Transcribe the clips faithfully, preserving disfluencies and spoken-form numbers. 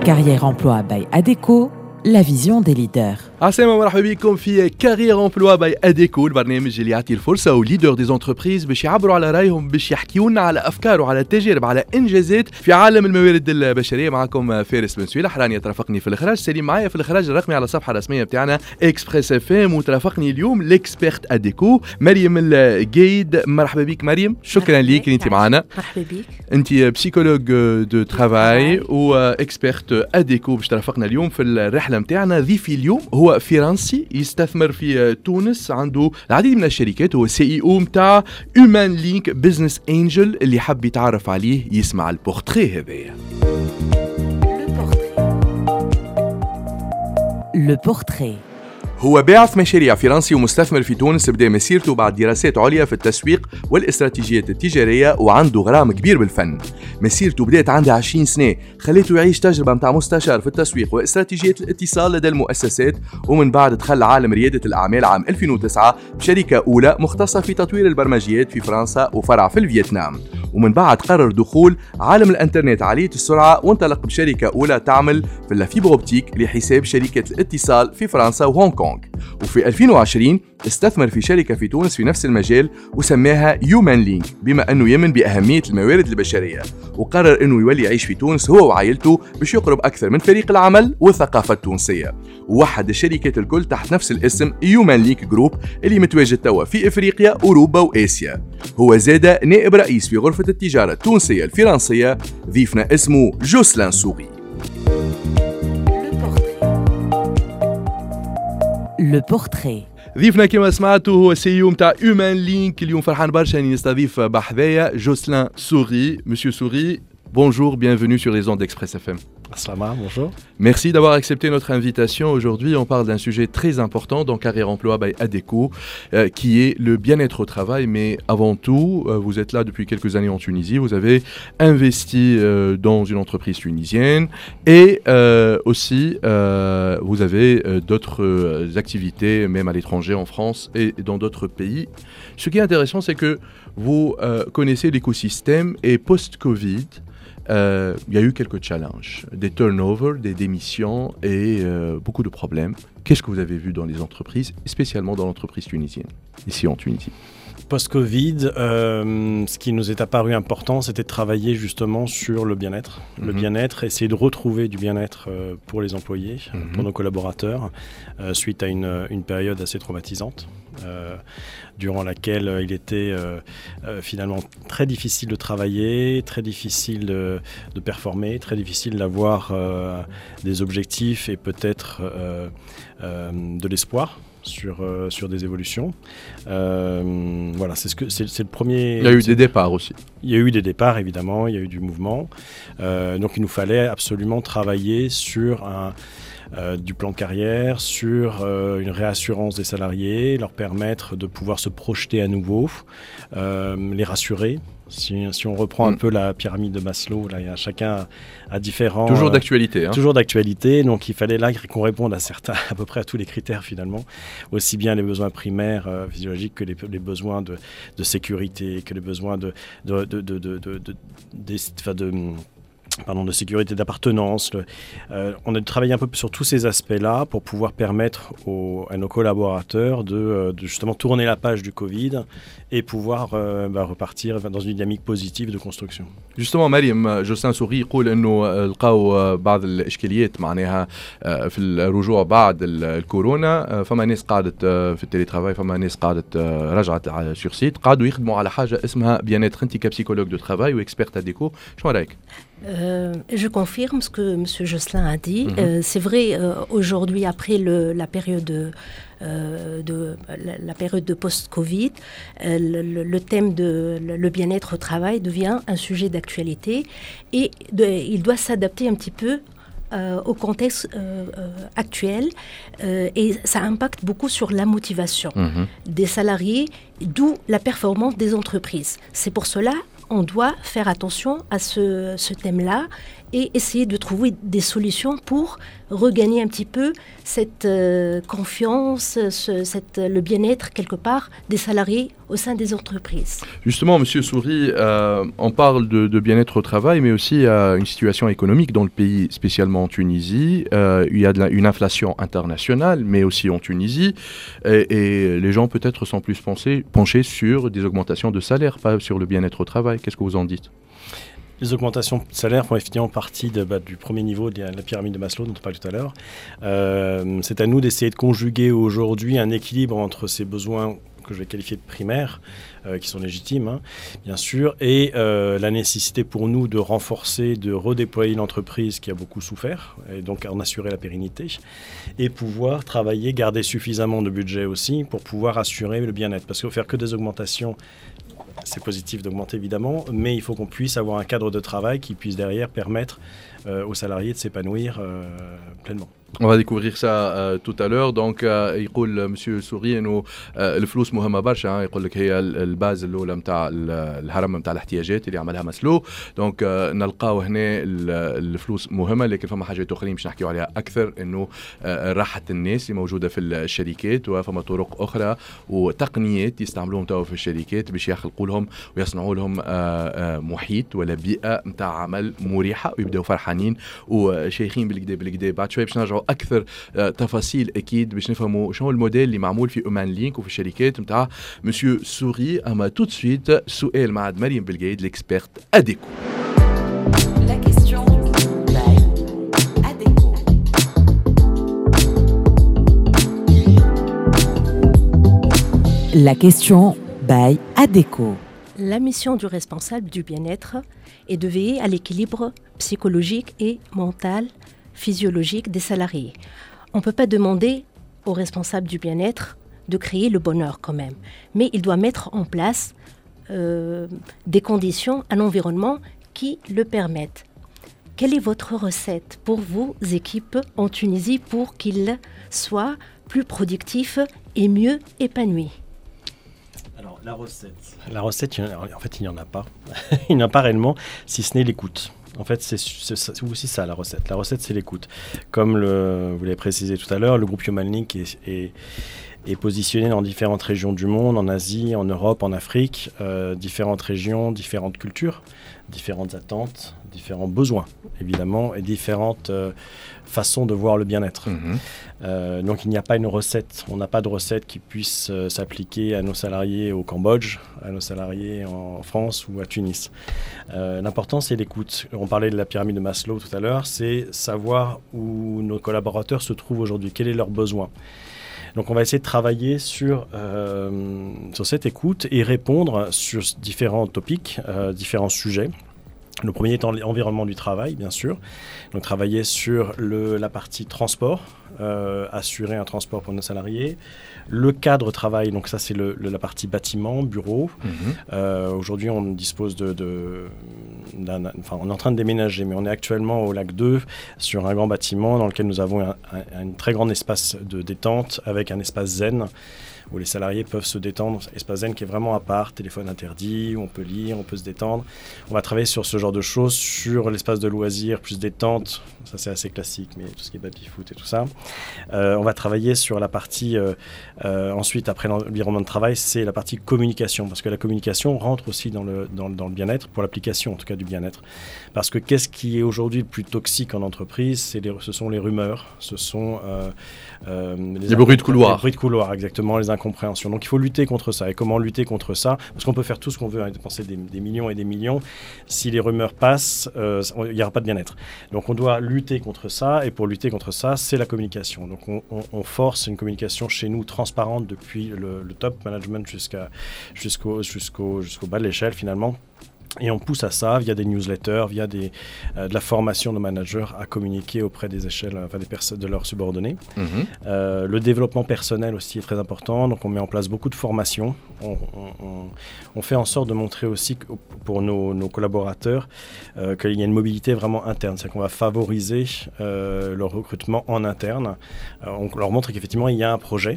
Carrière Emploi by Adecco, la vision des leaders. عسلامة ومرحبا بكم في كارير امبلوا باي اديكو، البرنامج اللي يعطي الفرصه وليدر دي زونتربريز باش يعبروا على رايهم، باش يحكيوا لنا على افكار وعلى تجارب، على انجازات في عالم الموارد البشريه. معكم فارس بن سويلح، راني ترافقني في الاخراج سليم معايا في الاخراج الرقمي على الصفحه الرسميه بتاعنا اكسبريس اف ام، وترافقني اليوم الاكسبيرت اديكو مريم الجيد. مرحبا بك مريم، شكرا ليك انت معنا. مرحبا بك. انت بسيكولوج دو ترافاي واكسبيرت اديكو باش ترافقنا اليوم في الرحله نتاعنا. ضيفي اليوم هو فرنسي يستثمر في تونس، عنده العديد من الشركات، هو سي اي او نتاع هيومان لينك بزنس انجل. اللي حب يتعرف عليه يسمع البورتري هذايا. Le portrait. هو باعث مشاريع فرنسي ومستثمر في تونس، بدأ مسيرته بعد دراسات عليا في التسويق والاستراتيجيات التجارية، وعنده غرام كبير بالفن. مسيرته بدأت عنده عشرين سنة، خليته يعيش تجربة متاع مستشار في التسويق واستراتيجيات الاتصال لدى المؤسسات، ومن بعد دخل عالم ريادة الأعمال عام ألفين وتسعة بشركة أولى مختصة في تطوير البرمجيات في فرنسا وفرع في الفيتنام. ومن بعد قرر دخول عالم الانترنت عالية السرعة، وانطلق بشركة أولى تعمل في اللافيبر اوبتيك لحساب شركة الاتصال في فرنسا وهونغ كونغ. وفي ألفين وعشرين استثمر في شركة في تونس في نفس المجال وسماها هيومان لينك، بما أنه يمن بأهمية الموارد البشرية، وقرر أنه يولي يعيش في تونس هو وعائلته باش يقرب أكثر من فريق العمل والثقافة التونسية. ووحد الشركات الكل تحت نفس الاسم هيومان لينك جروب، اللي متواجد توا في إفريقيا أوروبا وآسيا. هو زاد نائب رئيس في غرفة التجارة التونسية الفرنسية. ضيفنا اسمه جوسلان سوغي. Le portrait. ضيفنا كما سمعتوا هو سي او نتاع هيومان لينك. اليوم فرحان برشا اني نستضيف بحذايا جوسلان سوغي. Monsieur Souris, bonjour, bienvenue sur les ondes d'Express F M. Aslama, bonjour. Merci d'avoir accepté notre invitation. Aujourd'hui, on parle d'un sujet très important dans Carrière Emploi by Adecco, euh, qui est le bien-être au travail. Mais avant tout, euh, vous êtes là depuis quelques années en Tunisie. Vous avez investi euh, dans une entreprise tunisienne et euh, aussi euh, vous avez euh, d'autres euh, activités, même à l'étranger, en France et dans d'autres pays. Ce qui est intéressant, c'est que vous euh, connaissez l'écosystème et post-Covid, il euh, y a eu quelques challenges, des turnovers, des démissions et euh, beaucoup de problèmes. Qu'est-ce que vous avez vu dans les entreprises, spécialement dans l'entreprise tunisienne, ici en Tunisie? Post-Covid, euh, ce qui nous est apparu important, c'était de travailler justement sur le bien-être. Mm-hmm. Le bien-être, essayer de retrouver du bien-être euh, pour les employés, mm-hmm. pour nos collaborateurs, euh, suite à une, une période assez traumatisante. Euh, durant laquelle euh, il était euh, euh, finalement très difficile de travailler, très difficile de, de performer, très difficile d'avoir euh, des objectifs et peut-être euh, euh, de l'espoir sur, euh, sur des évolutions. Euh, voilà, c'est, ce que, c'est, c'est le premier... Il y a eu des départs aussi. Il y a eu des départs, évidemment, il y a eu du mouvement. Euh, donc il nous fallait absolument travailler sur un... Euh, du plan de carrière, sur euh, une réassurance des salariés, leur permettre de pouvoir se projeter à nouveau, euh, les rassurer. Si, si on reprend mmh. un peu la pyramide de Maslow, là, il y a chacun à différents... Toujours euh, d'actualité. Hein. Toujours d'actualité, donc il fallait là qu'on réponde à certains, à peu près à tous les critères finalement, aussi bien les besoins primaires euh, physiologiques que les, les besoins de, de sécurité, que les besoins de... de, de, de, de, de, de, de, de, de Pardon, de sécurité, d'appartenance. Le, euh, on a travaillé un peu sur tous ces aspects-là pour pouvoir permettre aux, à nos collaborateurs de, de justement tourner la page du Covid et pouvoir euh, bah, repartir dans une dynamique positive de construction. Justement, مريم، جوسلان سوغي يقول انه لقاو بعض الاشكاليات معناها في الرجوع بعد الكورونا. فما ناس قاعدت في التيلي ترافاي، فما ناس قاعدت رجعت على سور سيت، قاعدوا يخدموا على حاجه اسمها بيانات. انت كبسيكولوج دو ترافاي واكسبيرت اديكو، شنو رايك؟ Euh, je confirme ce que M. Josselin a dit. Mm-hmm. Euh, c'est vrai, euh, aujourd'hui, après le, la période de, euh, de, la, la période de post-Covid, euh, le, le thème de le, le bien-être au travail devient un sujet d'actualité et de, il doit s'adapter un petit peu euh, au contexte euh, euh, actuel euh, et ça impacte beaucoup sur la motivation mm-hmm. des salariés, d'où la performance des entreprises. C'est pour cela on doit faire attention à ce, ce thème-là et essayer de trouver des solutions pour regagner un petit peu cette euh, confiance, ce, cette, le bien-être quelque part des salariés au sein des entreprises. Justement, Monsieur Souri, euh, on parle de, de bien-être au travail, mais aussi euh, une situation économique dans le pays, spécialement en Tunisie. Euh, il y a de la, une inflation internationale, mais aussi en Tunisie. Et, et les gens peut-être sont plus pensés, penchés sur des augmentations de salaire, pas sur le bien-être au travail. Qu'est-ce que vous en dites ? Les augmentations de salaire font effectivement partie de, bah, du premier niveau de la pyramide de Maslow dont on parlait tout à l'heure. Euh, c'est à nous d'essayer de conjuguer aujourd'hui un équilibre entre ces besoins que je vais qualifier de primaires, euh, qui sont légitimes, hein, bien sûr, et euh, la nécessité pour nous de renforcer, de redéployer l'entreprise qui a beaucoup souffert, et donc en assurer la pérennité, et pouvoir travailler, garder suffisamment de budget aussi pour pouvoir assurer le bien-être. Parce qu'il faut faire que des augmentations, c'est positif d'augmenter évidemment, mais il faut qu'on puisse avoir un cadre de travail qui puisse derrière permettre euh, aux salariés de s'épanouir euh, pleinement. On va découvrir ça euh, tout à l'heure. Donc يقول مسيو سوري انه الفلوس مهمه برشا. يقول لك هي الباز الاولى نتاع الهرم نتاع الاحتياجات اللي عملها مسلو. دونك نلقاو هنا الفلوس مهمه، لكن فما حاجات اخرين باش نحكيو عليها اكثر، انه راحه الناس اللي موجوده في الشركات، وفما طرق اخرى وتقنيات يستعملوهم توا في الشركات باش يخلقوا لهم ويصنعوا لهم محيط ولا بيئه نتاع عمل مريحه ويبداو فرحانين وشيخين بالكدا بالكدا. بعد شوي باش نرجعوا اكثر تفاصيل اكيد باش نفهموا شنو الموديل اللي معمول في اومان لينك وفي الشركات نتاع مسيو سوري. اما تو سويت سؤال مع مريم بالقايد ليكسبيرت اديكو. La question by Adéco. La question by Adéco. La mission du responsable du bien-être est de veiller à l'équilibre psychologique et mental, physiologique des salariés. On ne peut pas demander au responsable du bien-être de créer le bonheur quand même, mais il doit mettre en place euh, des conditions, un environnement qui le permettent. Quelle est votre recette pour vos équipes en Tunisie pour qu'ils soient plus productifs et mieux épanouis ? Alors, la recette. La recette, en fait, il n'y en a pas. Il n'y en a pas réellement, si ce n'est l'écoute. En fait, c'est, c'est, c'est aussi ça, la recette. La recette, c'est l'écoute. Comme le, vous l'avez précisé tout à l'heure, le groupe Human Link est, est, est positionné dans différentes régions du monde, en Asie, en Europe, en Afrique, euh, différentes régions, différentes cultures, différentes attentes, différents besoins, évidemment, et différentes euh, façons de voir le bien-être. Mmh. Euh, donc, il n'y a pas une recette. On n'a pas de recette qui puisse euh, s'appliquer à nos salariés au Cambodge, à nos salariés en France ou à Tunis. Euh, l'important, c'est l'écoute. On parlait de la pyramide de Maslow tout à l'heure. C'est savoir où nos collaborateurs se trouvent aujourd'hui, quel est leur besoin. Donc, on va essayer de travailler sur, euh, sur cette écoute et répondre sur différents topics, euh, différents sujets. Le premier étant l'environnement du travail, bien sûr. Donc, travailler sur le, la partie transport, euh, assurer un transport pour nos salariés. Le cadre travail, donc ça, c'est le, le, la partie bâtiment, bureau. Mmh. Euh, aujourd'hui, on dispose de... de d'un, enfin, on est en train de déménager, mais on est actuellement au Lac deux, sur un grand bâtiment dans lequel nous avons un, un, un très grand espace de détente avec un espace zen, où les salariés peuvent se détendre, espace zen qui est vraiment à part, téléphone interdit, où on peut lire, on peut se détendre. On va travailler sur ce genre de choses, sur l'espace de loisirs, plus détente, ça c'est assez classique, mais tout ce qui est baby-foot et tout ça. Euh, on va travailler sur la partie, euh, euh, ensuite après l'environnement de travail, c'est la partie communication, parce que la communication rentre aussi dans le, dans, dans le bien-être, pour l'application en tout cas du bien-être. Parce que qu'est-ce qui est aujourd'hui le plus toxique en entreprise, c'est les, ce sont les rumeurs, ce sont euh, euh, les, les bruits de couloir. Les bruits de couloir, exactement, les incompréhensions. Donc il faut lutter contre ça. Et comment lutter contre ça ? Parce qu'on peut faire tout ce qu'on veut, hein, dépenser des, des millions et des millions. Si les rumeurs passent, euh, il n'y aura pas de bien-être. Donc on doit lutter contre ça. Et pour lutter contre ça, c'est la communication. Donc on, on, on force une communication chez nous transparente depuis le, le top management jusqu'à, jusqu'au, jusqu'au, jusqu'au bas de l'échelle finalement. Et on pousse à ça via des newsletters, via des, euh, de la formation de managers à communiquer auprès des échelles, enfin des personnes de leurs subordonnés. Mmh. Euh, le développement personnel aussi est très important, donc on met en place beaucoup de formations. On, on, on fait en sorte de montrer aussi que pour nos, nos collaborateurs euh, qu'il y a une mobilité vraiment interne, c'est-à-dire qu'on va favoriser euh, leur recrutement en interne. Euh, on leur montre qu'effectivement il y a un projet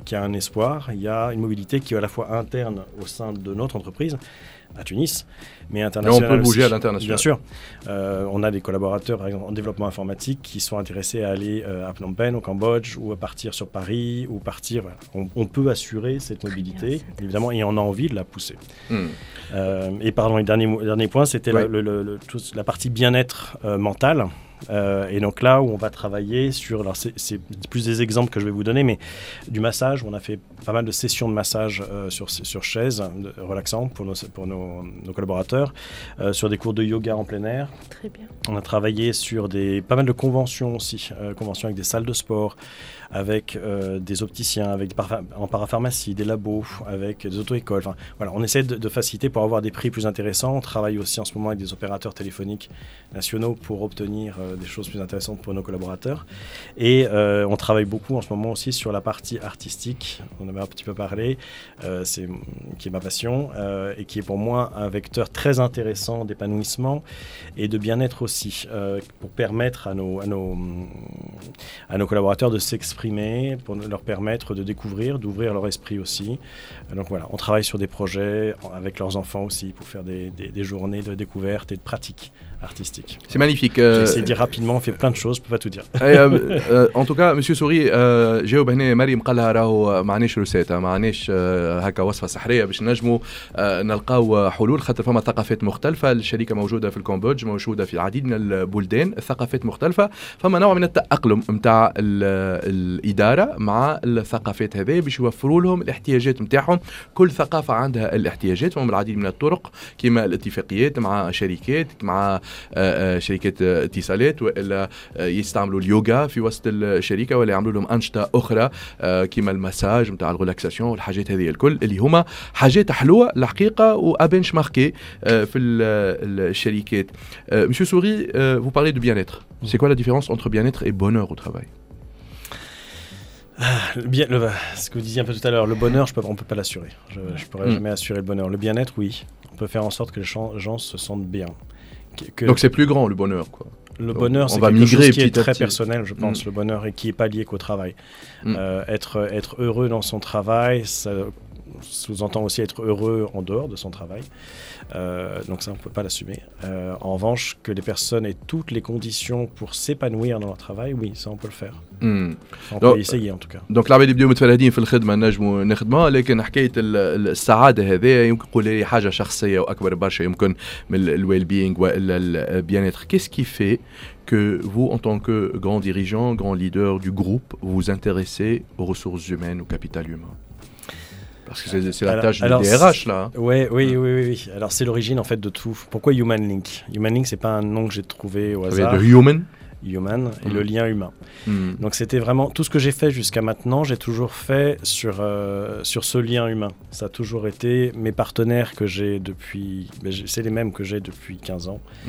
qu'il y a un espoir, il y a une mobilité qui est à la fois interne au sein de notre entreprise, à Tunis, mais international. On peut bouger aussi. À l'international. Bien sûr. Euh, on a des collaborateurs, par exemple, en développement informatique qui sont intéressés à aller euh, à Phnom Penh, au Cambodge, ou à partir sur Paris, ou partir... Voilà. On, on peut assurer cette mobilité, bien, évidemment, et on a envie de la pousser. Mm. Euh, et pardon, le dernier, le dernier point, c'était ouais. le, le, le, tout, la partie bien-être euh, mental. Euh, et donc là où on va travailler sur, alors c'est, c'est plus des exemples que je vais vous donner, mais du massage, on a fait pas mal de sessions de massage euh, sur, sur chaise, de, relaxant pour nos, pour nos, nos collaborateurs, euh, sur des cours de yoga en plein air. Très bien. On a travaillé sur des, pas mal de conventions aussi, euh, conventions avec des salles de sport, avec euh, des opticiens, avec des parapha- en parapharmacie, des labos, avec des auto-écoles. Enfin, voilà, on essaie de, de faciliter pour avoir des prix plus intéressants. On travaille aussi en ce moment avec des opérateurs téléphoniques nationaux pour obtenir euh, des choses plus intéressantes pour nos collaborateurs. Et euh, on travaille beaucoup en ce moment aussi sur la partie artistique. On en avait un petit peu parlé, euh, c'est, qui est ma passion euh, et qui est pour moi un vecteur très intéressant d'épanouissement et de bien-être aussi, euh, pour permettre à nos, à nos, à nos collaborateurs de s'exprimer, pour leur permettre de découvrir, d'ouvrir leur esprit aussi. Donc voilà, on travaille sur des projets avec leurs enfants aussi pour faire des, des, des journées de découverte et de pratique artistique. C'est magnifique. J'ai essayé de dire rapidement, on fait plein de choses, je peux pas tout dire. En tout cas, Monsieur Souris, جاوب هنا مريم قال لها راهو معناش روسيتا، معناش هكا وصفة سحرية باش نجموا نلقاو حلول، خاطر فما ثقافات مختلفة. الشركة موجودة في الكمبودج، موجودة في العديد من البلدان، الثقافات مختلفة، فما نوع من التأقلم نتاع الإدارة مع الثقافات هذه باش يوفروا لهم الاحتياجات نتاعهم. كل ثقافة عندها الاحتياجات، فما العديد من الطرق كما الاتفاقيات مع شركات، مع شركات اتصالات، والا يستعملوا اليوغا في وسط الشركه، ولا يعملوا لهم انشطه اخرى كما المساج نتاع الريلاكساسيون والحاجات هذه الكل اللي هما حاجات حلوه الحقيقه وابنش ماركي في الشركات. Monsieur Souris, vous parlez de bien-être. C'est quoi la différence entre bien-être et bonheur au travail? Ah, le bien, le, ce que vous disiez un peu tout à l'heure, le bonheur, je peux, on ne peut pas l'assurer. Je ne pourrais mmh. jamais assurer le bonheur. Le bien-être, oui. On peut faire en sorte que les gens, gens se sentent bien. Que, Donc c'est plus grand le bonheur, quoi. Le bonheur, c'est quelque chose qui est très personnel, je pense, mmh. le bonheur, et qui n'est pas lié qu'au travail. Mmh. Euh, être, être heureux dans son travail, ça sous-entend aussi être heureux en dehors de son travail. Euh, donc ça, on ne peut pas l'assumer. Euh, en revanche, que les personnes aient toutes les conditions pour s'épanouir dans leur travail, oui, ça, on peut le faire. Mm. On peut essayer, en tout cas. Donc العباد يبداو متفردين في الخدمة نجموا نخدمها، لكن حكاية السعادة هذه يمكن نقول لي حاجة شخصية وأكبر برشا يمكن من الويل بينج وإلا البيان-être. Qu'est-ce qui fait que vous, en tant que grand dirigeant, grand leader du groupe, vous vous intéressez aux ressources humaines, au capital humain? Parce que c'est, c'est la alors, tâche du D R H, là. Hein. Ouais, oui, oui, oui, oui. Alors, c'est l'origine, en fait, de tout. Pourquoi Human Link? Human Link, c'est pas un nom que j'ai trouvé au hasard. De human Human et mmh. le lien humain. Mmh. Donc, c'était vraiment... Tout ce que j'ai fait jusqu'à maintenant, j'ai toujours fait sur, euh, sur ce lien humain. Ça a toujours été mes partenaires que j'ai depuis... Ben, c'est les mêmes que j'ai depuis quinze ans. Mmh.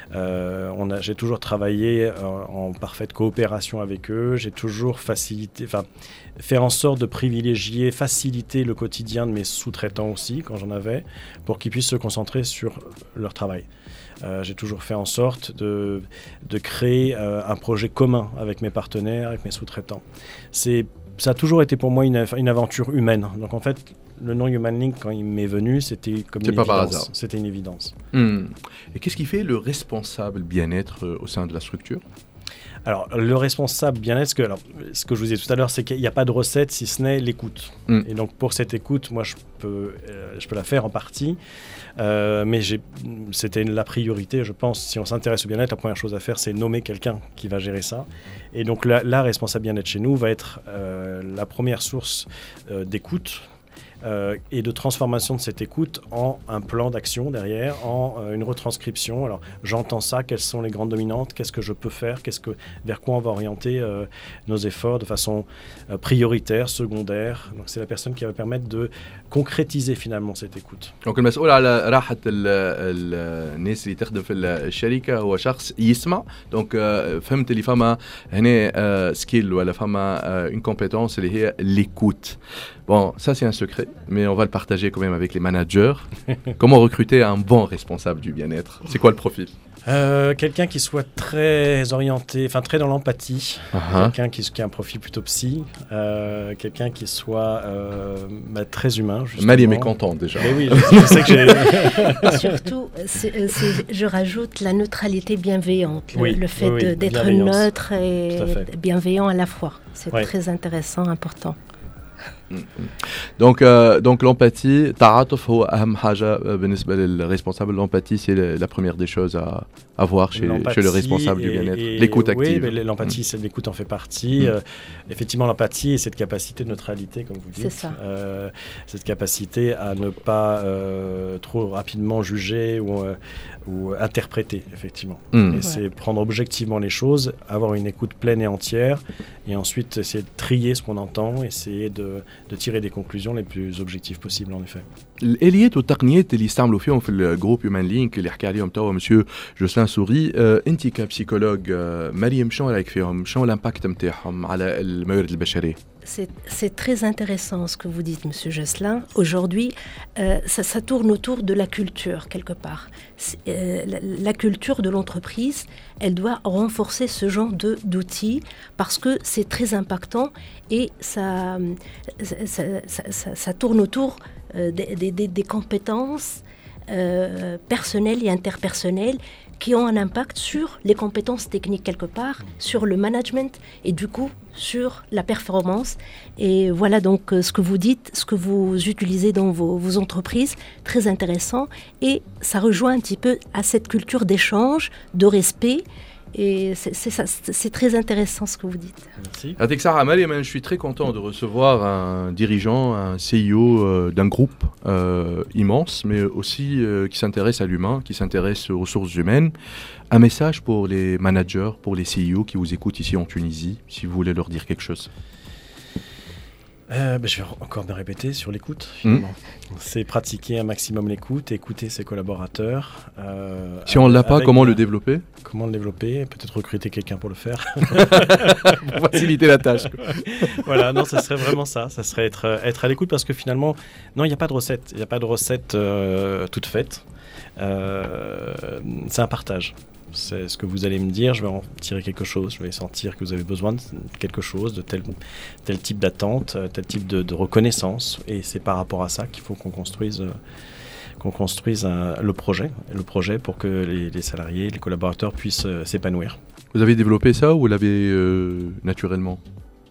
Euh, on a, j'ai toujours travaillé euh, en parfaite coopération avec eux. J'ai toujours facilité... Enfin, faire en sorte de privilégier, faciliter le quotidien de mes sous-traitants aussi, quand j'en avais, pour qu'ils puissent se concentrer sur leur travail. Euh, j'ai toujours fait en sorte de, de créer euh, un projet commun avec mes partenaires, avec mes sous-traitants. C'est, ça a toujours été pour moi une, une aventure humaine. Donc en fait, le nom Human Link, quand il m'est venu, c'était comme C'est une pas évidence. Par hasard. C'était une évidence. Mmh. Et qu'est-ce qui fait le responsable bien-être euh, au sein de la structure ? Alors, le responsable bien-être, ce que, alors, ce que je vous disais tout à l'heure, c'est qu'il n'y a pas de recette si ce n'est l'écoute. Mm. Et donc, pour cette écoute, moi, je peux, euh, je peux la faire en partie. Euh, mais j'ai, c'était la priorité, je pense. Si on s'intéresse au bien-être, la première chose à faire, c'est nommer quelqu'un qui va gérer ça. Et donc, la, la responsable bien-être chez nous va être euh, la première source euh, d'écoute. Euh, et de transformation de cette écoute en un plan d'action derrière, en euh, une retranscription. Alors, j'entends ça, quelles sont les grandes dominantes, qu'est-ce que je peux faire, qu'est-ce que, vers quoi on va orienter euh, nos efforts de façon euh, prioritaire, secondaire. Donc, c'est la personne qui va permettre de concrétiser finalement cette écoute. Donc, المسؤول على راحة الناس اللي تخدم في الشركة هو شخص يسمع. Donc, فهمت اللي فما هنا سكيل ولا فما une compétence اللي هي l'écoute. Bon, ça c'est un secret. mais on va le partager quand même avec les managers. Comment recruter un bon responsable du bien-être? C'est quoi le profil? Euh, quelqu'un qui soit très orienté, enfin très dans l'empathie, uh-huh. quelqu'un qui, qui a un profil plutôt psy, euh, quelqu'un qui soit euh, bah, très humain. Mariam est content déjà. Mais oui, je, je sais que j'ai... Surtout, c'est, c'est, je rajoute la neutralité bienveillante, le, oui, le fait oui, de, d'être neutre et bienveillant à la fois. C'est ouais. très intéressant, important. Donc, euh, donc l'empathie, تعاطف هو أهم حاجة بالنسبة للresponsable. L'empathie, c'est la première des choses à avoir chez, chez le responsable et, du bien-être. Et, l'écoute active. Oui, mais l'empathie, mmh. c'est, l'écoute en fait partie. Mmh. Euh, effectivement, l'empathie est cette capacité de neutralité, comme vous dites. C'est ça. Euh, cette capacité à ne pas euh, trop rapidement juger ou, euh, ou interpréter, effectivement. Mmh. Et ouais. c'est prendre objectivement les choses, avoir une écoute pleine et entière, et ensuite essayer de trier ce qu'on entend, essayer de, de tirer des conclusions les plus objectives possibles, en effet. الآليات والتقنيات اللي يستعملوا فيهم في الجروب هيومان لينك اللي حكى عليهم توا مسيو جوسلان سوري، آه انت كبسيكولوج آه مريم شنو رايك فيهم؟ شنو الامباكت نتاعهم على الموارد البشريه؟ C'est, c'est très intéressant ce que vous dites, Monsieur Josselin. Aujourd'hui, euh, ça, ça tourne autour de la culture, quelque part. Euh, la, la culture de l'entreprise, elle doit renforcer ce genre de, d'outils parce que c'est très impactant et ça, ça, ça, ça, ça tourne autour euh, des, des, des compétences euh, personnelles et interpersonnelles qui ont un impact sur les compétences techniques quelque part, sur le management et du coup sur la performance. Et voilà donc euh, ce que vous dites, ce que vous utilisez dans vos, vos entreprises, très intéressant. Et ça rejoint un petit peu à cette culture d'échange, de respect. Et c'est, c'est, ça, c'est très intéressant ce que vous dites. Merci. Avec Sarah Mariam, je suis très content de recevoir un dirigeant, un C E O euh, d'un groupe euh, immense, mais aussi euh, qui s'intéresse à l'humain, qui s'intéresse aux ressources humaines. Un message pour les managers, pour les C E O qui vous écoutent ici en Tunisie, si vous voulez leur dire quelque chose. Euh, bah, je vais encore me répéter sur l'écoute, finalement. Mmh. C'est pratiquer un maximum l'écoute, écouter ses collaborateurs. Euh, si on ne l'a pas, comment le développer? Comment le développer? Peut-être recruter quelqu'un pour le faire. Pour faciliter la tâche. Voilà, non, ça serait vraiment ça. Ça serait être, être à l'écoute parce que finalement, non, il n'y a pas de recette. Il n'y a pas de recette euh, toute faite. Euh, c'est un partage. C'est ce que vous allez me dire, je vais en tirer quelque chose, je vais sentir que vous avez besoin de quelque chose, de tel, tel type d'attente, tel type de, de reconnaissance, et c'est par rapport à ça qu'il faut qu'on construise, qu'on construise un, le projet, le projet pour que les, les salariés, les collaborateurs puissent euh, s'épanouir. Vous avez développé ça ou vous l'avez euh, naturellement ?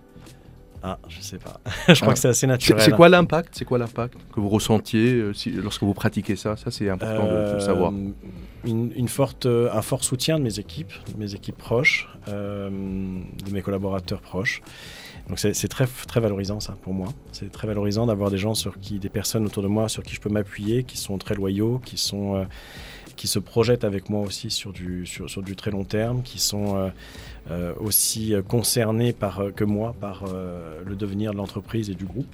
Ah, je sais pas. je crois ah. que c'est assez naturel. C'est, c'est quoi l'impact C'est quoi l'impact que vous ressentiez euh, si, lorsque vous pratiquez ça? Ça, c'est important euh, de, de le savoir. Une, une forte, un fort soutien de mes équipes, de mes équipes proches, euh, de mes collaborateurs proches. Donc c'est, c'est très, très valorisant ça pour moi. C'est très valorisant d'avoir des gens sur qui, des personnes autour de moi sur qui je peux m'appuyer, qui sont très loyaux, qui sont, euh, qui se projettent avec moi aussi sur du, sur, sur du très long terme, qui sont euh, euh, aussi concernés par, que moi par euh, le devenir de l'entreprise et du groupe.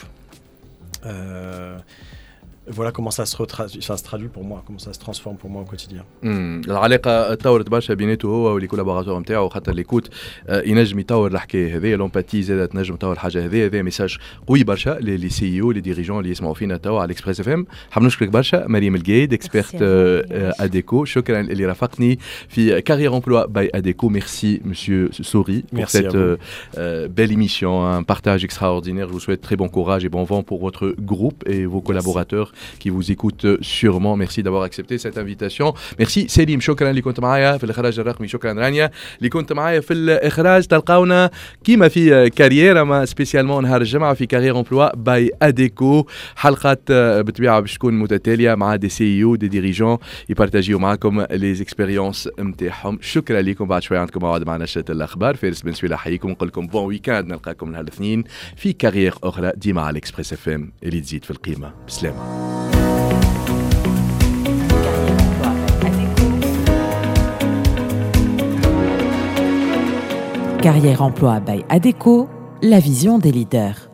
Euh, Voilà comment ça se, retra- ça se traduit pour moi, comment ça se transforme pour moi au quotidien. امم العلاقه تطورت برشا بيناته هو واللي كولابوراتور نتاعو، خاطر ليكوت ينجم يطور الحكايه هذه، لومباتي زادت تنجم تطور الحاجه هذه. هذا ميساج قوي برشا لي سي او لي ديريجون اللي يسمعوا فينا توا على اكسبريس اف ام. حاب نشكرك برشا مريم القايد، اكسبيرت اديكو. شكرا اللي رافقني في كارير امبلوا باي اديكو. ميرسي مسيو سوري pour cette euh, euh, belle émission, un partage extraordinaire. Je vous souhaite très bon courage et bon vent pour votre groupe et vos collaborateurs qui vous écoutent sûrement. Merci d'avoir accepté cette invitation. Merci سليم، شكرا اللي كنت معايا في الإخراج الرقمي. شكرا رانيا اللي كنت معايا في الإخراج. تلقاونا كيما في كارير ما سبيسيالمون نهار الجمعة في كارير امبلوا باي اديكو. حلقات بطبيعة باش تكون متتالية مع دي سي يو دي ديريجون يبارتاجيو معكم لي اكسبيريونس نتاعهم. شكرا لكم. بعد شوي عندكم موعد مع نشرة الأخبار. فارس بن سويلة حييكم، نقول لكم بون ويكاند. نلقاكم نهار الاثنين في كارير أخرى ديما على الإكسبريس اف ام اللي تزيد في القيمة. بسلامة. Carrière emploi by Adecco, la vision des leaders.